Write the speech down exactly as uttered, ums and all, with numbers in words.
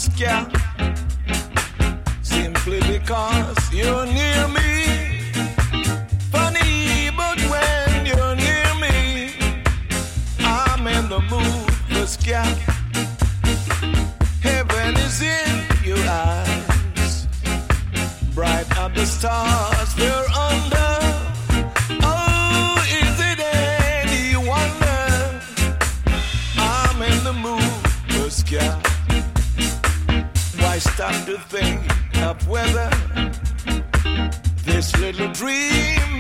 sky. Simply because you're near me. Funny, but when you're near me, I'm in the mood for sky. Heaven is in your eyes. Bright are the stars we're under. Oh, is it any wonder? I'm in the mood for sky. Why stop to think of whether this little dream